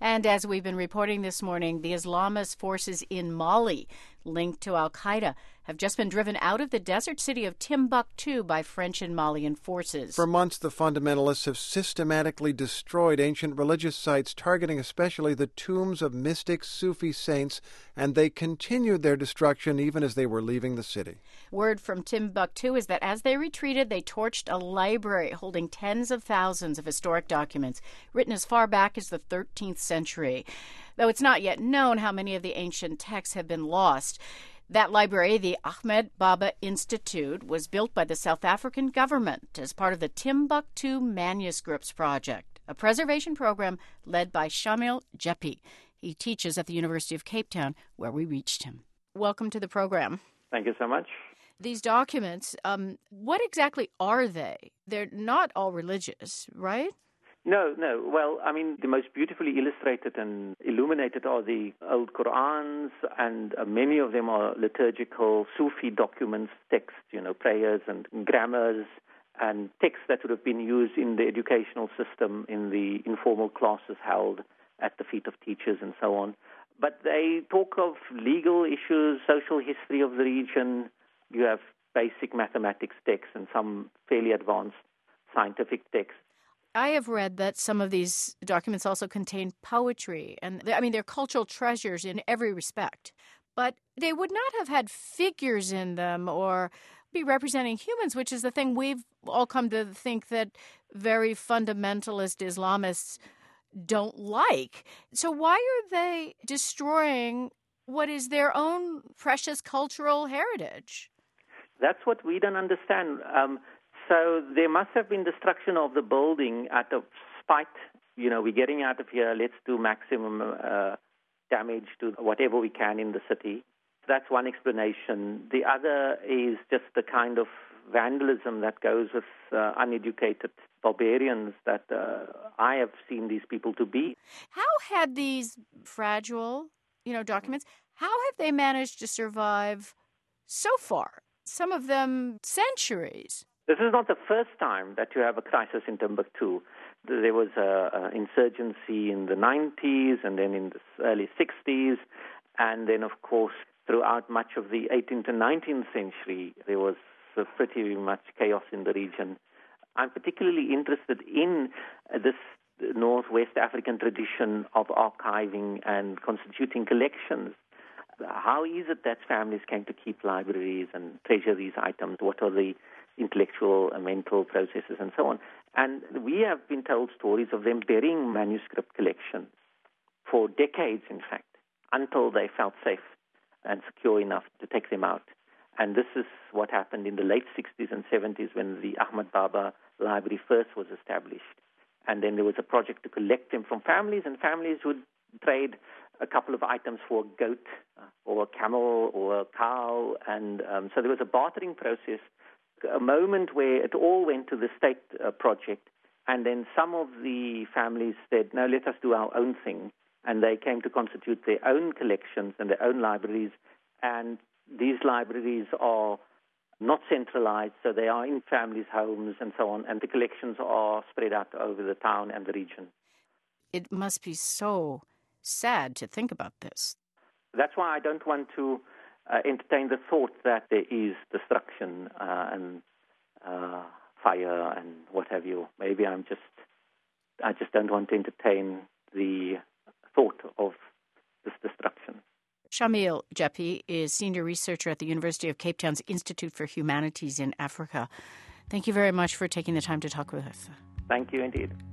And as we've been reporting this morning, the Islamist forces in Mali, linked to al-Qaeda, have just been driven out of the desert city of Timbuktu by French and Malian forces. For months, the fundamentalists have systematically destroyed ancient religious sites, targeting especially the tombs of mystic Sufi saints, and they continued their destruction even as they were leaving the city. Word from Timbuktu is that as they retreated, they torched a library holding tens of thousands of historic documents written as far back as the 13th century. Though it's not yet known how many of the ancient texts have been lost. That library, the Ahmed Baba Institute, was built by the South African government as part of the Timbuktu Manuscripts Project, a preservation program led by Shamil Jepi. He teaches at the University of Cape Town, where we reached him. Welcome to the program. Thank you so much. These documents, what exactly are they? They're not all religious, right? No. Well, I mean, the most beautifully illustrated and illuminated are the old Qur'ans, and many of them are liturgical Sufi documents, texts, prayers and grammars, and texts that would have been used in the educational system, in the informal classes held at the feet of teachers and so on. But they talk of legal issues, social history of the region. You have basic mathematics texts and some fairly advanced scientific texts. I have read that some of these documents also contain poetry, and they're cultural treasures in every respect. But they would not have had figures in them or be representing humans, which is the thing we've all come to think that very fundamentalist Islamists don't like. So why are they destroying what is their own precious cultural heritage? That's what we don't understand. So there must have been destruction of the building out of spite. We're getting out of here. Let's do maximum damage to whatever we can in the city. That's one explanation. The other is just the kind of vandalism that goes with uneducated barbarians that I have seen these people to be. How had these fragile, documents, how have they managed to survive so far? Some of them centuries. This is not the first time that you have a crisis in Timbuktu. There was an insurgency in the 90s and then in the early 60s. And then, of course, throughout much of the 18th and 19th century, there was pretty much chaos in the region. I'm particularly interested in this Northwest African tradition of archiving and constituting collections. How is it that families came to keep libraries and treasure these items? What are the intellectual and mental processes and so on? And we have been told stories of them burying manuscript collections for decades, in fact, until they felt safe and secure enough to take them out. And this is what happened in the late 60s and 70s when the Ahmed Baba Library first was established. And then there was a project to collect them from families, and families would trade a couple of items for a goat or a camel or a cow. And so there was a bartering process, a moment where it all went to the state project. And then some of the families said, no, let us do our own thing. And they came to constitute their own collections and their own libraries. And these libraries are not centralized, so they are in families' homes and so on. And the collections are spread out over the town and the region. It must be so sad to think about this. That's why I don't want to entertain the thought that there is destruction and fire and what have you. Maybe I just don't want to entertain the thought of this destruction. Shamil Jepi is senior researcher at the University of Cape Town's Institute for Humanities in Africa. Thank you very much for taking the time to talk with us. Thank you indeed.